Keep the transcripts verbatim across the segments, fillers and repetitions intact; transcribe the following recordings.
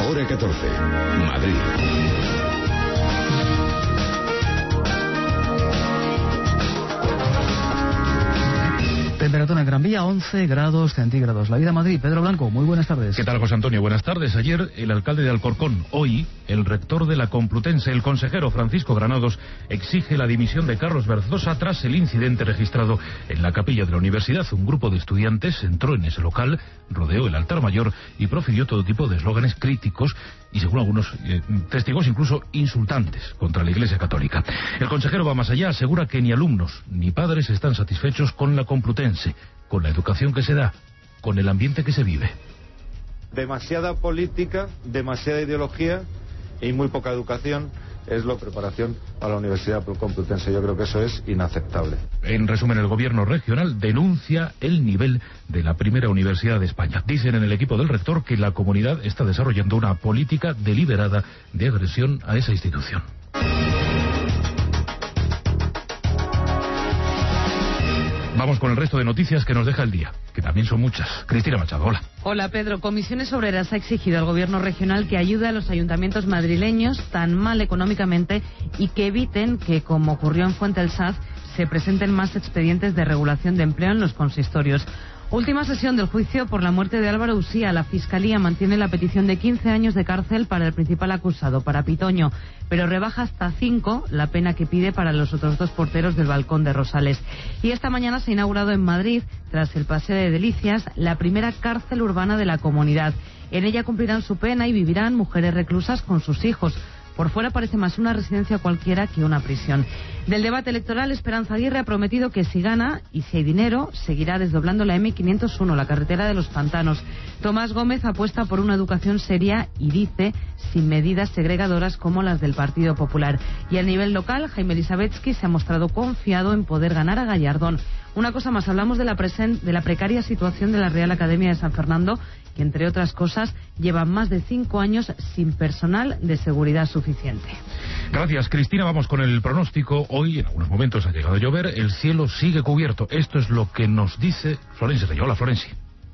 hora catorce, Madrid. Temperatura en Gran Vía, once grados centígrados. La Vida Madrid. Pedro Blanco, muy buenas tardes. ¿Qué tal, José Antonio? Buenas tardes. Ayer, el alcalde de Alcorcón. Hoy, el rector de la Complutense, el consejero Francisco Granados, exige la dimisión de Carlos Berzosa tras el incidente registrado en la capilla de la universidad. Un grupo de estudiantes entró en ese local, rodeó el altar mayor y profirió todo tipo de eslóganes críticos y, según algunos eh, testigos, incluso insultantes contra la Iglesia Católica. El consejero va más allá, asegura que ni alumnos ni padres están satisfechos con la Complutense, con la educación que se da, con el ambiente que se vive. Demasiada política, demasiada ideología y muy poca educación es la preparación a la Universidad Complutense. Yo creo que eso es inaceptable. En resumen, el gobierno regional denuncia el nivel de la primera universidad de España. Dicen en el equipo del rector que la comunidad está desarrollando una política deliberada de agresión a esa institución. Vamos con el resto de noticias que nos deja el día, que también son muchas. Cristina Machado, hola. Hola, Pedro. Comisiones Obreras ha exigido al gobierno regional que ayude a los ayuntamientos madrileños tan mal económicamente y que eviten que, como ocurrió en Fuente del Saz, se presenten más expedientes de regulación de empleo en los consistorios. Última sesión del juicio por la muerte de Álvaro Usía. La Fiscalía mantiene la petición de quince años de cárcel para el principal acusado, para Pitoño, pero rebaja hasta cinco la pena que pide para los otros dos porteros del Balcón de Rosales. Y esta mañana se ha inaugurado en Madrid, tras el Paseo de Delicias, la primera cárcel urbana de la comunidad. En ella cumplirán su pena y vivirán mujeres reclusas con sus hijos. Por fuera parece más una residencia cualquiera que una prisión. Del debate electoral, Esperanza Aguirre ha prometido que si gana y si hay dinero, seguirá desdoblando la eme quinientos uno, la carretera de los pantanos. Tomás Gómez apuesta por una educación seria y dice sin medidas segregadoras como las del Partido Popular. Y a nivel local, Jaime Elisabetsky se ha mostrado confiado en poder ganar a Gallardón. Una cosa más, hablamos de la, presen- de la precaria situación de la Real Academia de San Fernando, que entre otras cosas lleva más de cinco años sin personal de seguridad suficiente. Gracias, Cristina. Vamos con el pronóstico. Hoy en algunos momentos ha llegado a llover, el cielo sigue cubierto. Esto es lo que nos dice Florencia Rey. Hola, Florencia.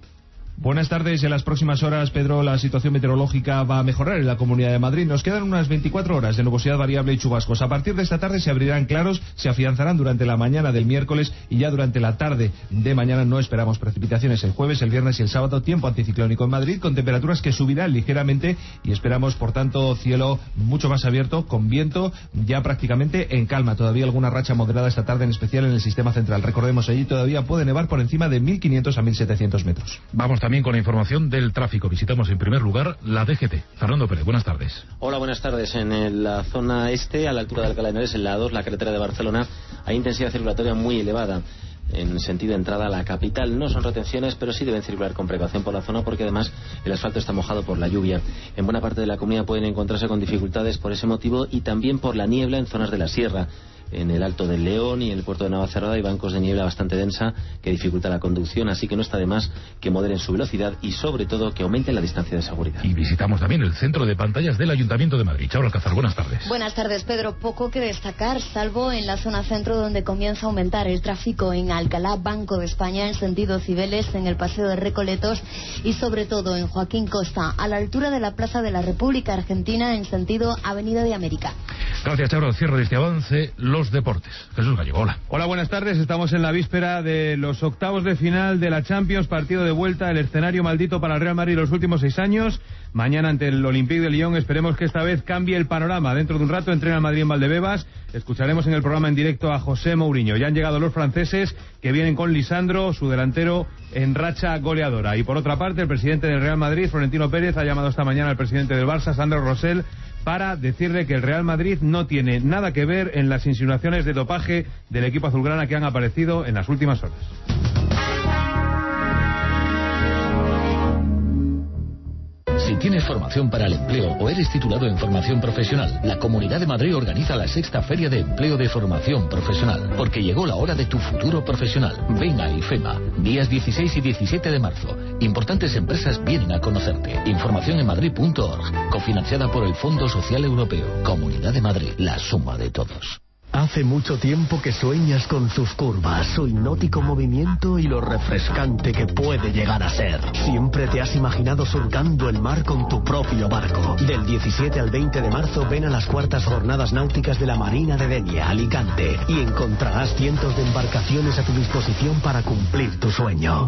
Buenas tardes. En las próximas horas, Pedro, la situación meteorológica va a mejorar en la Comunidad de Madrid. Nos quedan unas veinticuatro horas de nubosidad variable y chubascos. A partir de esta tarde se abrirán claros, se afianzarán durante la mañana del miércoles y ya durante la tarde de mañana no esperamos precipitaciones. El jueves, el viernes y el sábado, tiempo anticiclónico en Madrid con temperaturas que subirán ligeramente y esperamos, por tanto, cielo mucho más abierto, con viento ya prácticamente en calma. Todavía alguna racha moderada esta tarde, en especial en el sistema central. Recordemos, allí todavía puede nevar por encima de mil quinientos a mil setecientos metros. Vamos también con la información del tráfico. Visitamos en primer lugar la D G T. Fernando Pérez, buenas tardes. Hola, buenas tardes. En la zona este, a la altura de Alcalá de Henares, en la A dos, la carretera de Barcelona, hay intensidad circulatoria muy elevada en sentido de entrada a la capital. No son retenciones, pero sí deben circular con precaución por la zona porque además el asfalto está mojado por la lluvia. En buena parte de la comunidad pueden encontrarse con dificultades por ese motivo y también por la niebla en zonas de la sierra. En el Alto del León y en el puerto de Navacerrada hay bancos de niebla bastante densa que dificulta la conducción, así que no está de más que moderen su velocidad y sobre todo que aumenten la distancia de seguridad. Y visitamos también el centro de pantallas del Ayuntamiento de Madrid. Charo Alcázar, buenas tardes. Buenas tardes, Pedro. Poco que destacar, salvo en la zona centro, donde comienza a aumentar el tráfico en Alcalá, Banco de España, en sentido Cibeles, en el Paseo de Recoletos y sobre todo en Joaquín Costa, a la altura de la Plaza de la República Argentina, en sentido Avenida de América. Gracias, Charo. Al cierre de este avance, los deportes. Jesús Gallego, hola. Hola, buenas tardes. Estamos en la víspera de los octavos de final de la Champions, partido de vuelta, el escenario maldito para el Real Madrid los últimos seis años. Mañana ante el Olympique de Lyon. Esperemos que esta vez cambie el panorama. Dentro de un rato entrena el Madrid en Valdebebas. Escucharemos en el programa en directo a José Mourinho. Ya han llegado los franceses, que vienen con Lisandro, su delantero, en racha goleadora. Y por otra parte, el presidente del Real Madrid, Florentino Pérez, ha llamado esta mañana al presidente del Barça, Sandro Rosell, para decirle que el Real Madrid no tiene nada que ver en las insinuaciones de dopaje del equipo azulgrana que han aparecido en las últimas horas. Si tienes formación para el empleo o eres titulado en formación profesional, la Comunidad de Madrid organiza la sexta Feria de Empleo de Formación Profesional, porque llegó la hora de tu futuro profesional. Ven a IFEMA, días dieciséis y diecisiete de marzo. Importantes empresas vienen a conocerte. Información en madrid punto org, cofinanciada por el Fondo Social Europeo. Comunidad de Madrid, la suma de todos. Hace mucho tiempo que sueñas con sus curvas, su hipnótico movimiento y lo refrescante que puede llegar a ser. Siempre te has imaginado surcando el mar con tu propio barco. Del diecisiete al veinte de marzo ven a las cuartas jornadas náuticas de la Marina de Denia, Alicante, y encontrarás cientos de embarcaciones a tu disposición para cumplir tu sueño.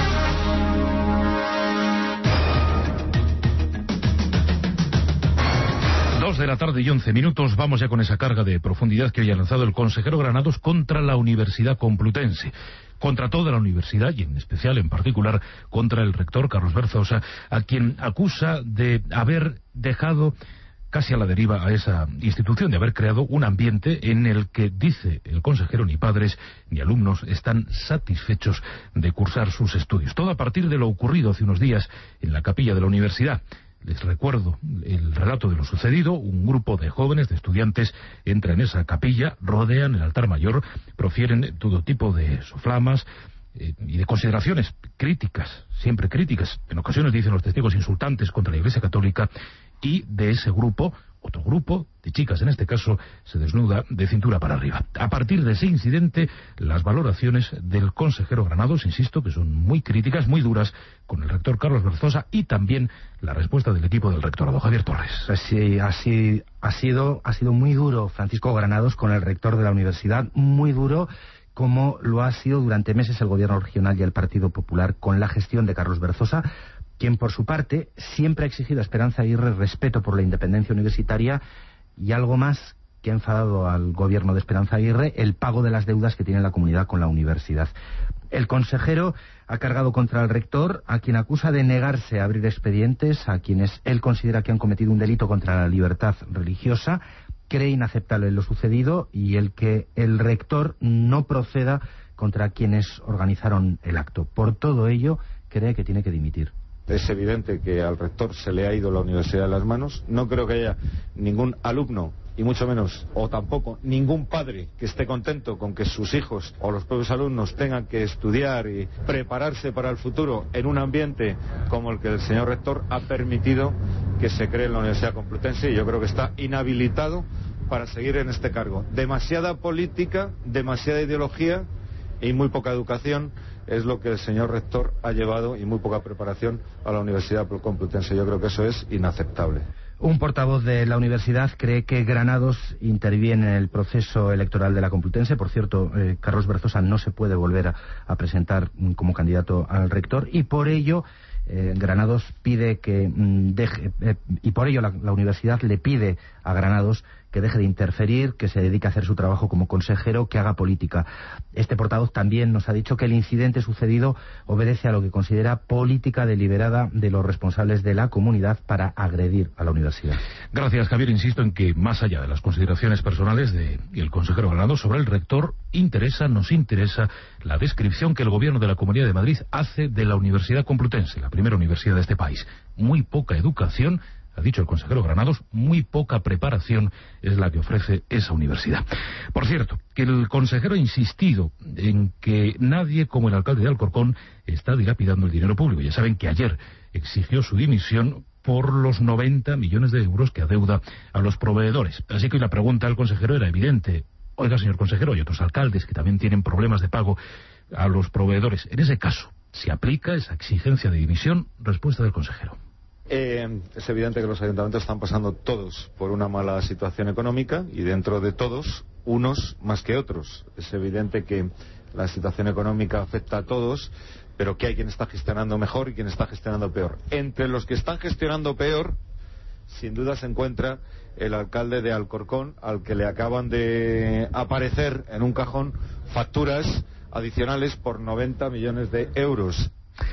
De la tarde y once minutos, vamos ya con esa carga de profundidad que hoy ha lanzado el consejero Granados contra la Universidad Complutense, contra toda la universidad y en especial, en particular, contra el rector Carlos Berzosa, a quien acusa de haber dejado casi a la deriva a esa institución, de haber creado un ambiente en el que, dice el consejero, ni padres ni alumnos están satisfechos de cursar sus estudios. Todo a partir de lo ocurrido hace unos días en la capilla de la universidad. Les recuerdo el relato de lo sucedido. Un grupo de jóvenes, de estudiantes, entra en esa capilla, rodean el altar mayor, profieren todo tipo de soflamas eh, y de consideraciones críticas, siempre críticas, en ocasiones dicen los testigos insultantes contra la Iglesia Católica, y de ese grupo, otro grupo de chicas en este caso, se desnuda de cintura para arriba. A partir de ese incidente, las valoraciones del consejero Granados, insisto, que son muy críticas, muy duras, con el rector Carlos Berzosa, y también la respuesta del equipo del rectorado. Javier Torres. Sí, así ha sido, ha sido muy duro Francisco Granados con el rector de la universidad, muy duro, como lo ha sido durante meses el gobierno regional y el Partido Popular con la gestión de Carlos Berzosa, quien por su parte siempre ha exigido a Esperanza Aguirre respeto por la independencia universitaria y algo más que ha enfadado al gobierno de Esperanza Aguirre, el pago de las deudas que tiene la comunidad con la universidad. El consejero ha cargado contra el rector, a quien acusa de negarse a abrir expedientes a quienes él considera que han cometido un delito contra la libertad religiosa. Cree inaceptable lo sucedido y el que el rector no proceda contra quienes organizaron el acto. Por todo ello, cree que tiene que dimitir. Es evidente que al rector se le ha ido la universidad de las manos. No creo que haya ningún alumno, y mucho menos, o tampoco, ningún padre que esté contento con que sus hijos o los propios alumnos tengan que estudiar y prepararse para el futuro en un ambiente como el que el señor rector ha permitido que se cree en la Universidad Complutense, y yo creo que está inhabilitado para seguir en este cargo. Demasiada política, demasiada ideología y muy poca educación es lo que el señor rector ha llevado, y muy poca preparación a la Universidad Complutense. Yo creo que eso es inaceptable. Un portavoz de la universidad cree que Granados interviene en el proceso electoral de la Complutense. Por cierto, eh, Carlos Berzosa no se puede volver a, a presentar mm, como candidato al rector, y por ello eh, Granados pide que mm, deje, eh, y por ello la, la universidad le pide a Granados que deje de interferir, que se dedique a hacer su trabajo como consejero, que haga política. Este portavoz también nos ha dicho que el incidente sucedido obedece a lo que considera política deliberada de los responsables de la comunidad para agredir a la universidad. Gracias, Javier. Insisto en que, más allá de las consideraciones personales del consejero Granados sobre el rector, interesa, nos interesa la descripción que el gobierno de la Comunidad de Madrid hace de la Universidad Complutense, la primera universidad de este país. Muy poca educación, ha dicho el consejero Granados, muy poca preparación es la que ofrece esa universidad. Por cierto, que el consejero ha insistido en que nadie como el alcalde de Alcorcón está dilapidando el dinero público. Ya saben que ayer exigió su dimisión por los noventa millones de euros que adeuda a los proveedores. Así que la pregunta al consejero era evidente. Oiga, señor consejero, hay otros alcaldes que también tienen problemas de pago a los proveedores. En ese caso, ¿se aplica esa exigencia de dimisión? Respuesta del consejero. Eh, es evidente que los ayuntamientos están pasando todos por una mala situación económica, y dentro de todos, unos más que otros. Es evidente que la situación económica afecta a todos, pero que hay quien está gestionando mejor y quien está gestionando peor. Entre los que están gestionando peor, sin duda se encuentra el alcalde de Alcorcón, al que le acaban de aparecer en un cajón facturas adicionales por noventa millones de euros.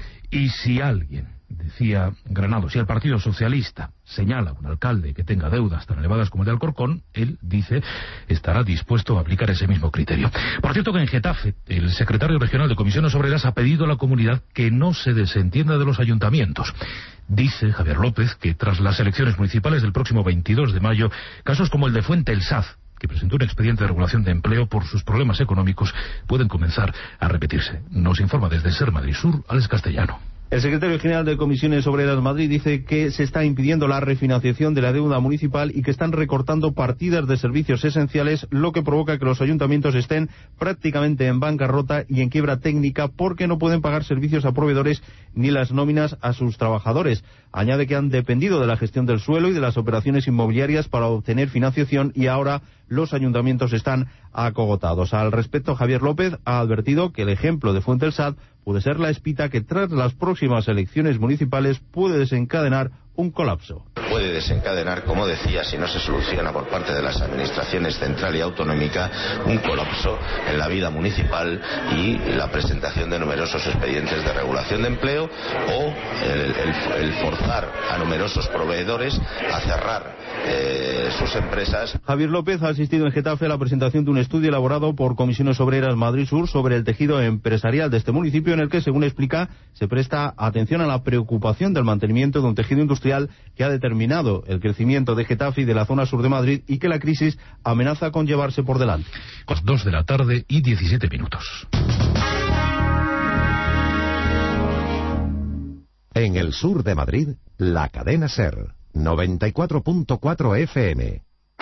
Y si alguien, decía Granados, si el Partido Socialista señala a un alcalde que tenga deudas tan elevadas como el de Alcorcón, él, dice, estará dispuesto a aplicar ese mismo criterio. Por cierto que en Getafe, el secretario regional de Comisiones Obreras ha pedido a la comunidad que no se desentienda de los ayuntamientos. Dice Javier López que tras las elecciones municipales del próximo veintidós de mayo, casos como el de Fuente el Saz, que presentó un expediente de regulación de empleo por sus problemas económicos, pueden comenzar a repetirse. Nos informa desde Ser Madrid Sur, Alex Castellano. El secretario general de Comisiones Obreras Madrid dice que se está impidiendo la refinanciación de la deuda municipal y que están recortando partidas de servicios esenciales, lo que provoca que los ayuntamientos estén prácticamente en bancarrota y en quiebra técnica porque no pueden pagar servicios a proveedores ni las nóminas a sus trabajadores. Añade que han dependido de la gestión del suelo y de las operaciones inmobiliarias para obtener financiación y ahora los ayuntamientos están acogotados. Al respecto, Javier López ha advertido que el ejemplo de Fuente del Sad puede ser la espita que tras las próximas elecciones municipales puede desencadenar un colapso. Puede desencadenar, como decía, si no se soluciona por parte de las administraciones central y autonómica, un colapso en la vida municipal y la presentación de numerosos expedientes de regulación de empleo o el, el, el forzar a numerosos proveedores a cerrar eh, sus empresas. Javier López ha asistido en Getafe a la presentación de un estudio elaborado por Comisiones Obreras Madrid Sur sobre el tejido empresarial de este municipio, en el que, según explica, se presta atención a la preocupación del mantenimiento de un tejido industrial que ha determinado el crecimiento de Getafe y de la zona sur de Madrid y que la crisis amenaza con llevarse por delante. Las dos de la tarde y diecisiete minutos. En el sur de Madrid, la cadena SER, noventa y cuatro punto cuatro F M.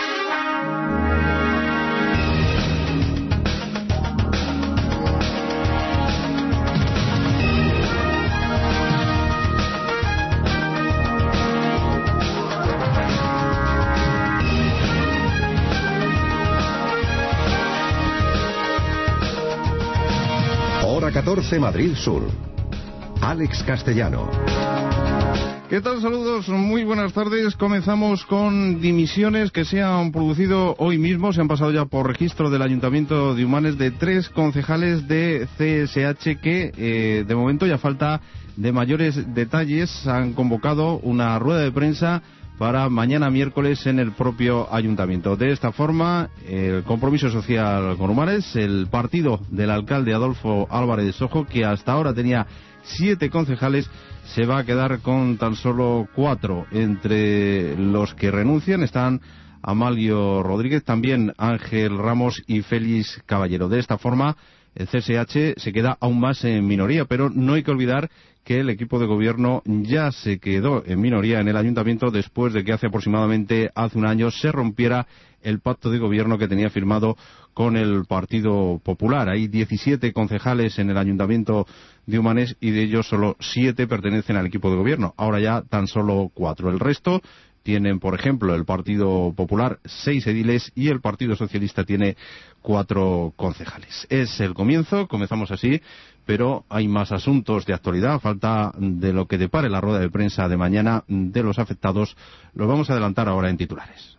Hora catorce, Madrid Sur. Alex Castellano. ¿Qué tal? Saludos, muy buenas tardes. Comenzamos con dimisiones que se han producido hoy mismo. Se han pasado ya por registro del Ayuntamiento de Humanes de tres concejales de C S H que eh, de momento ya falta de mayores detalles. Han convocado una rueda de prensa para mañana miércoles en el propio ayuntamiento. De esta forma, el Compromiso Social con Humanes, el partido del alcalde Adolfo Álvarez Sojo, que hasta ahora tenía siete concejales, se va a quedar con tan solo cuatro. Entre los que renuncian están Amalio Rodríguez, también Ángel Ramos y Félix Caballero. De esta forma, el C S H se queda aún más en minoría, pero no hay que olvidar que el equipo de gobierno ya se quedó en minoría en el ayuntamiento después de que hace aproximadamente hace un año se rompiera el pacto de gobierno que tenía firmado con el Partido Popular. Hay diecisiete concejales en el ayuntamiento de Humanes y de ellos solo siete pertenecen al equipo de gobierno. Ahora ya tan solo cuatro. El resto tienen, por ejemplo, el Partido Popular seis ediles y el Partido Socialista tiene cuatro concejales. Es el comienzo, comenzamos así, pero hay más asuntos de actualidad. Falta de lo que depare la rueda de prensa de mañana de los afectados. Lo vamos a adelantar ahora en titulares.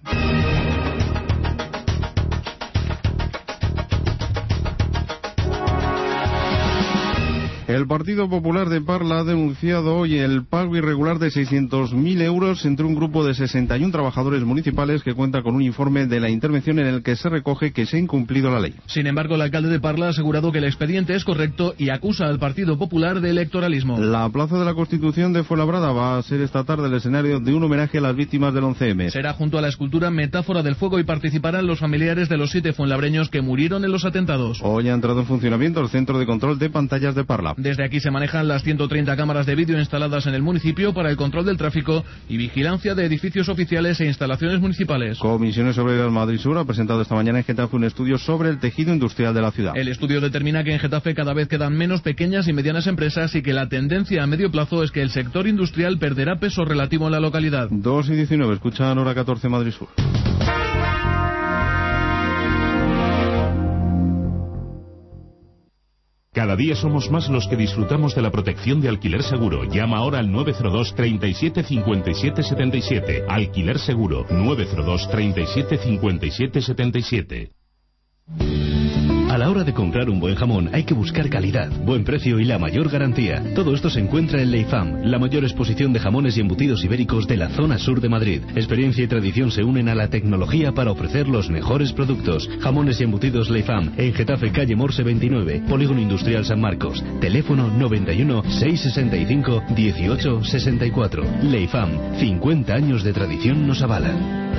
El Partido Popular de Parla ha denunciado hoy el pago irregular de seiscientos mil euros entre un grupo de sesenta y uno trabajadores municipales que cuenta con un informe de la intervención en el que se recoge que se ha incumplido la ley. Sin embargo, el alcalde de Parla ha asegurado que el expediente es correcto y acusa al Partido Popular de electoralismo. La Plaza de la Constitución de Fuenlabrada va a ser esta tarde el escenario de un homenaje a las víctimas del once eme. Será junto a la escultura Metáfora del Fuego y participarán los familiares de los siete fuenlabreños que murieron en los atentados. Hoy ha entrado en funcionamiento el Centro de Control de Pantallas de Parla. Desde aquí se manejan las ciento treinta cámaras de vídeo instaladas en el municipio para el control del tráfico y vigilancia de edificios oficiales e instalaciones municipales. Comisiones Obreras Madrid Sur ha presentado esta mañana en Getafe un estudio sobre el tejido industrial de la ciudad. El estudio determina que en Getafe cada vez quedan menos pequeñas y medianas empresas y que la tendencia a medio plazo es que el sector industrial perderá peso relativo en la localidad. dos y diecinueve, escuchan Hora catorce Madrid Sur. Cada día somos más los que disfrutamos de la protección de Alquiler Seguro. Llama ahora al nueve cero dos, treinta y siete, cincuenta y siete, setenta y siete. Alquiler Seguro, nueve cero dos, treinta y siete, cincuenta y siete, setenta y siete. A la hora de comprar un buen jamón hay que buscar calidad, buen precio y la mayor garantía. Todo esto se encuentra en Leifam, la mayor exposición de jamones y embutidos ibéricos de la zona sur de Madrid. Experiencia y tradición se unen a la tecnología para ofrecer los mejores productos. Jamones y embutidos Leifam, en Getafe, calle Morse veintinueve, Polígono Industrial San Marcos. Teléfono noventa y uno, seiscientos sesenta y cinco, dieciocho sesenta y cuatro. Leifam, cincuenta años de tradición nos avalan.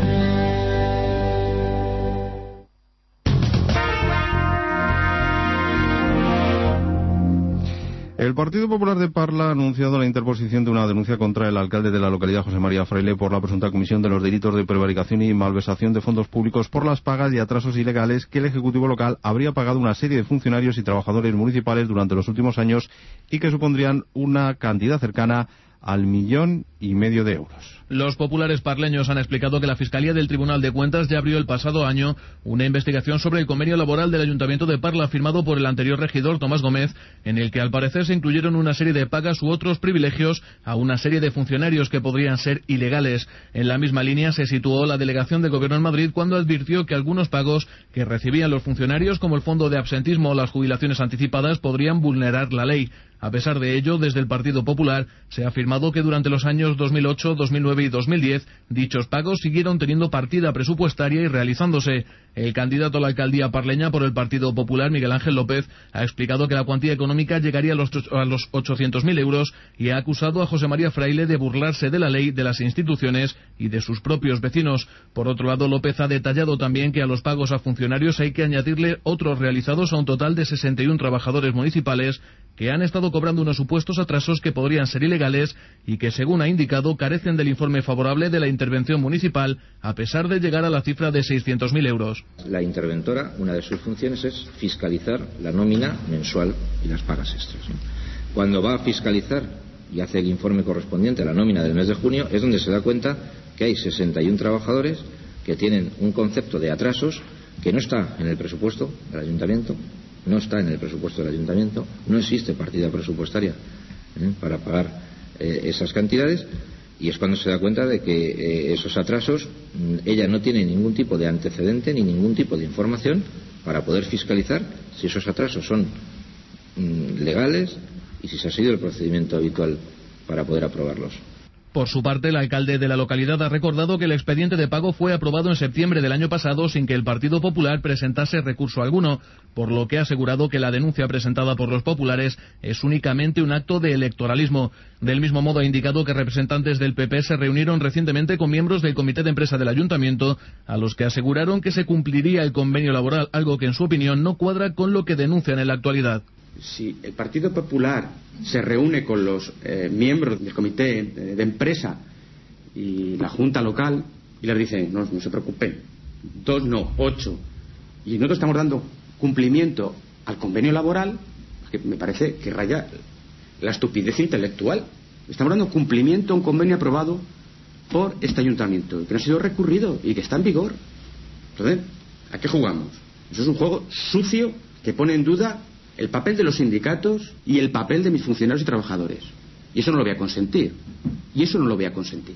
El Partido Popular de Parla ha anunciado la interposición de una denuncia contra el alcalde de la localidad, José María Fraile, por la presunta comisión de los delitos de prevaricación y malversación de fondos públicos por las pagas y atrasos ilegales que el Ejecutivo local habría pagado a una serie de funcionarios y trabajadores municipales durante los últimos años y que supondrían una cantidad cercana al millón y medio de euros. Los populares parleños han explicado que la Fiscalía del Tribunal de Cuentas ya abrió el pasado año una investigación sobre el convenio laboral del Ayuntamiento de Parla firmado por el anterior regidor Tomás Gómez, en el que al parecer se incluyeron una serie de pagas u otros privilegios a una serie de funcionarios que podrían ser ilegales. En la misma línea se situó la delegación del Gobierno en Madrid cuando advirtió que algunos pagos que recibían los funcionarios, como el fondo de absentismo o las jubilaciones anticipadas, podrían vulnerar la ley. A pesar de ello, desde el Partido Popular se ha afirmado que durante los años dos mil ocho, dos mil nueve y dos mil diez dichos pagos siguieron teniendo partida presupuestaria y realizándose. El candidato a la alcaldía parleña por el Partido Popular, Miguel Ángel López, ha explicado que la cuantía económica llegaría a los, a los ochocientos mil euros y ha acusado a José María Fraile de burlarse de la ley, de las instituciones y de sus propios vecinos. Por otro lado, López ha detallado también que a los pagos a funcionarios hay que añadirle otros realizados a un total de sesenta y uno trabajadores municipales que han estado cobrando unos supuestos atrasos que podrían ser ilegales y que, según ha indicado, carecen del informe favorable de la intervención municipal, a pesar de llegar a la cifra de seiscientos mil euros. La interventora, una de sus funciones es fiscalizar la nómina mensual y las pagas extras. Cuando va a fiscalizar y hace el informe correspondiente a la nómina del mes de junio, es donde se da cuenta que hay sesenta y uno trabajadores que tienen un concepto de atrasos que no está en el presupuesto del ayuntamiento. No está en el presupuesto del ayuntamiento, no existe partida presupuestaria ¿eh? para pagar eh, esas cantidades, y es cuando se da cuenta de que eh, esos atrasos, ella no tiene ningún tipo de antecedente ni ningún tipo de información para poder fiscalizar si esos atrasos son mm, legales y si se ha seguido el procedimiento habitual para poder aprobarlos. Por su parte, el alcalde de la localidad ha recordado que el expediente de pago fue aprobado en septiembre del año pasado sin que el Partido Popular presentase recurso alguno, por lo que ha asegurado que la denuncia presentada por los populares es únicamente un acto de electoralismo. Del mismo modo, ha indicado que representantes del P P se reunieron recientemente con miembros del comité de empresa del ayuntamiento, a los que aseguraron que se cumpliría el convenio laboral, algo que en su opinión no cuadra con lo que denuncian en la actualidad. Si el Partido Popular se reúne con los eh, miembros del comité de, de empresa y la junta local y les dicen, no, no se preocupen, dos no, ocho, y nosotros estamos dando cumplimiento al convenio laboral, que me parece que raya la estupidez intelectual. Estamos dando cumplimiento a un convenio aprobado por este ayuntamiento, que no ha sido recurrido y que está en vigor. Entonces, ¿a qué jugamos? Eso es un juego sucio que pone en duda el papel de los sindicatos y el papel de mis funcionarios y trabajadores. Y eso no lo voy a consentir. Y eso no lo voy a consentir.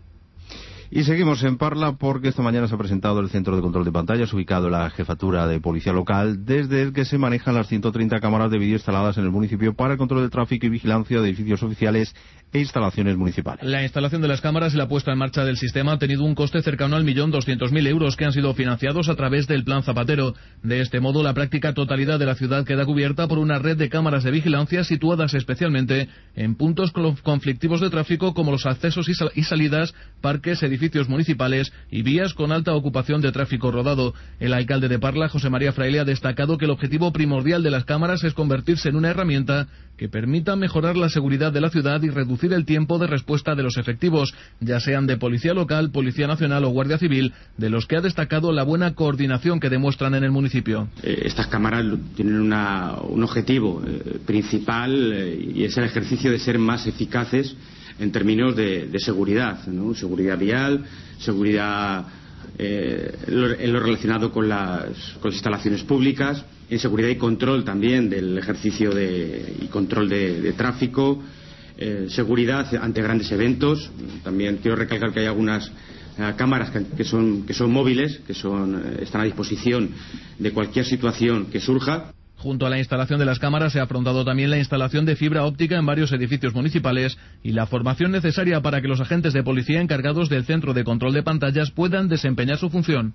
Y seguimos en Parla porque esta mañana se ha presentado el centro de control de pantallas ubicado en la jefatura de policía local, desde el que se manejan las ciento treinta cámaras de vídeo instaladas en el municipio para el control del tráfico y vigilancia de edificios oficiales e instalaciones municipales. La instalación de las cámaras y la puesta en marcha del sistema ha tenido un coste cercano al millón doscientos mil euros que han sido financiados a través del Plan Zapatero. De este modo, la práctica totalidad de la ciudad queda cubierta por una red de cámaras de vigilancia situadas especialmente en puntos conflictivos de tráfico como los accesos y, sal y salidas, parques, edificios municipales y vías con alta ocupación de tráfico rodado. El alcalde de Parla, José María Fraile, ha destacado que el objetivo primordial de las cámaras es convertirse en una herramienta que permita mejorar la seguridad de la ciudad y reducir el tiempo de respuesta de los efectivos, ya sean de Policía Local, Policía Nacional o Guardia Civil, de los que ha destacado la buena coordinación que demuestran en el municipio. Eh, estas cámaras tienen una, un objetivo eh, principal eh, y es el ejercicio de ser más eficaces en términos de, de seguridad, ¿no? Seguridad vial, seguridad eh, en, lo, en lo relacionado con las, con las instalaciones públicas, en seguridad y control también del ejercicio de, y control de, de tráfico, eh, seguridad ante grandes eventos. También quiero recalcar que hay algunas eh, cámaras que, que, son, que son móviles, que son, eh, están a disposición de cualquier situación que surja. Junto a la instalación de las cámaras se ha afrontado también la instalación de fibra óptica en varios edificios municipales y la formación necesaria para que los agentes de policía encargados del centro de control de pantallas puedan desempeñar su función.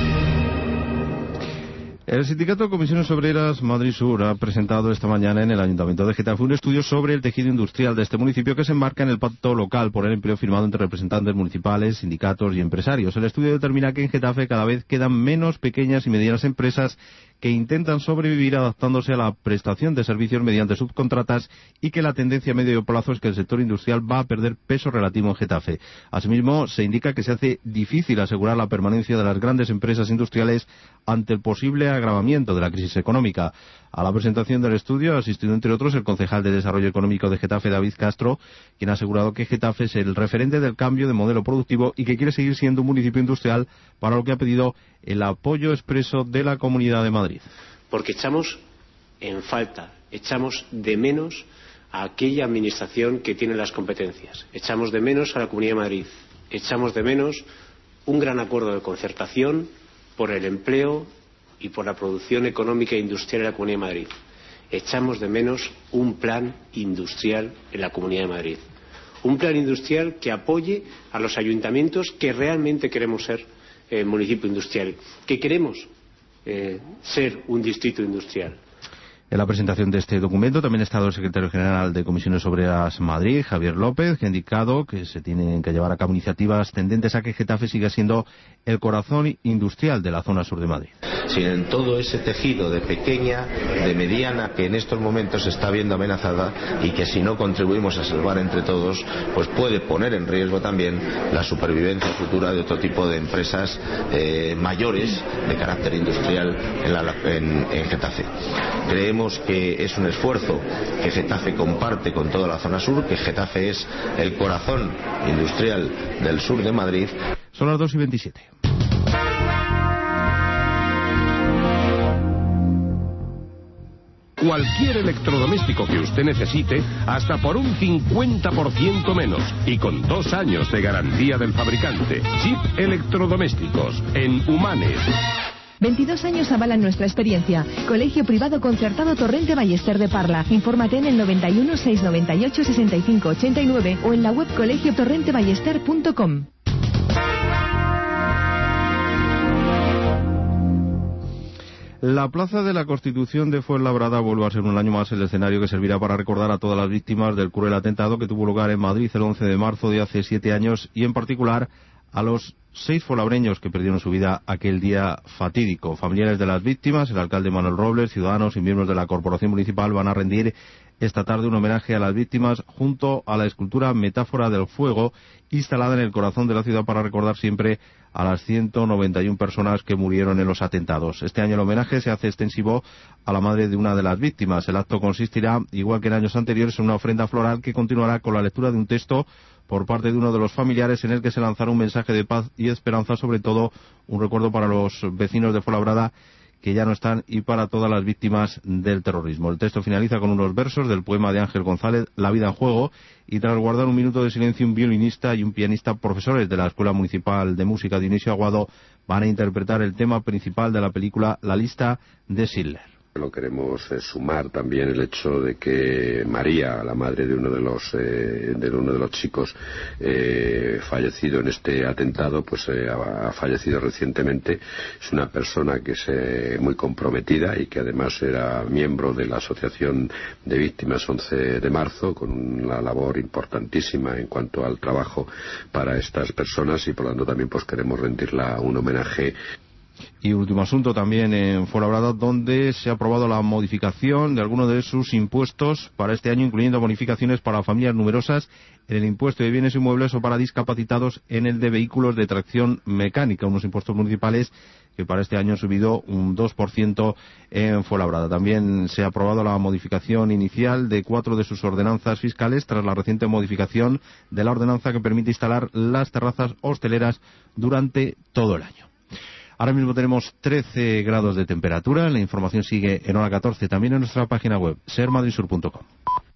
El sindicato Comisiones Obreras Madrid Sur ha presentado esta mañana en el Ayuntamiento de Getafe un estudio sobre el tejido industrial de este municipio que se enmarca en el pacto local por el empleo firmado entre representantes municipales, sindicatos y empresarios. El estudio determina que en Getafe cada vez quedan menos pequeñas y medianas empresas que intentan sobrevivir adaptándose a la prestación de servicios mediante subcontratas y que la tendencia a medio plazo es que el sector industrial va a perder peso relativo en Getafe. Asimismo, se indica que se hace difícil asegurar la permanencia de las grandes empresas industriales ante el posible agravamiento de la crisis económica. A la presentación del estudio ha asistido, entre otros, el concejal de Desarrollo Económico de Getafe, David Castro, quien ha asegurado que Getafe es el referente del cambio de modelo productivo y que quiere seguir siendo un municipio industrial, para lo que ha pedido el apoyo expreso de la Comunidad de Madrid. Porque echamos en falta, echamos de menos a aquella administración que tiene las competencias, echamos de menos a la Comunidad de Madrid, echamos de menos un gran acuerdo de concertación por el empleo y por la producción económica e industrial en la Comunidad de Madrid. Echamos de menos un plan industrial en la Comunidad de Madrid. Un plan industrial que apoye a los ayuntamientos que realmente queremos ser eh, municipio industrial, que queremos eh, ser un distrito industrial. En la presentación de este documento también ha estado el secretario general de Comisiones Obreras Madrid, Javier López, que ha indicado que se tienen que llevar a cabo iniciativas tendentes a que Getafe siga siendo el corazón industrial de la zona sur de Madrid. Si en todo ese tejido de pequeña, de mediana, que en estos momentos se está viendo amenazada y que si no contribuimos a salvar entre todos, pues puede poner en riesgo también la supervivencia futura de otro tipo de empresas eh, mayores de carácter industrial en, la, en, en Getafe. Creemos que es un esfuerzo que Getafe comparte con toda la zona sur, que Getafe es el corazón industrial del sur de Madrid. Son las dos y veintisiete. Cualquier electrodoméstico que usted necesite, hasta por un cincuenta por ciento menos y con dos años de garantía del fabricante. Chip Electrodomésticos, en Humanes. veintidós años avalan nuestra experiencia. Colegio Privado Concertado Torrente Ballester de Parla. Infórmate en el noventa y uno, seiscientos noventa y ocho, sesenta y cinco ochenta y nueve o en la web colegio torrente ballester punto com. La Plaza de la Constitución de Fuenlabrada vuelve a ser un año más el escenario que servirá para recordar a todas las víctimas del cruel atentado que tuvo lugar en Madrid el once de marzo de hace siete años y en particular a los seis fuenlabreños que perdieron su vida aquel día fatídico. Familiares de las víctimas, el alcalde Manuel Robles, ciudadanos y miembros de la Corporación Municipal van a rendir esta tarde un homenaje a las víctimas junto a la escultura Metáfora del Fuego instalada en el corazón de la ciudad para recordar siempre a las ciento noventa y una personas que murieron en los atentados. Este año el homenaje se hace extensivo a la madre de una de las víctimas. El acto consistirá, igual que en años anteriores, en una ofrenda floral que continuará con la lectura de un texto por parte de uno de los familiares en el que se lanzará un mensaje de paz y esperanza, sobre todo un recuerdo para los vecinos de Fuenlabrada que ya no están y para todas las víctimas del terrorismo. El texto finaliza con unos versos del poema de Ángel González, La vida en juego, y tras guardar un minuto de silencio, un violinista y un pianista, profesores de la Escuela Municipal de Música Dionisio Aguado, van a interpretar el tema principal de la película La lista de Schindler. No queremos eh, sumar también el hecho de que María, la madre de uno de los eh, de uno de los chicos eh, fallecido en este atentado, pues eh, ha, ha fallecido recientemente. Es una persona que es eh, muy comprometida y que además era miembro de la Asociación de Víctimas once de marzo, con una labor importantísima en cuanto al trabajo para estas personas y por lo tanto también pues queremos rendirla un homenaje. Y último asunto también en Fuenlabrada, donde se ha aprobado la modificación de algunos de sus impuestos para este año, incluyendo bonificaciones para familias numerosas en el impuesto de bienes inmuebles o para discapacitados en el de vehículos de tracción mecánica, unos impuestos municipales que para este año han subido un dos por ciento en Fuenlabrada. También se ha aprobado la modificación inicial de cuatro de sus ordenanzas fiscales tras la reciente modificación de la ordenanza que permite instalar las terrazas hosteleras durante todo el año. Ahora mismo tenemos trece grados de temperatura. La información sigue en hora catorce, también en nuestra página web, ser madrid sur punto com.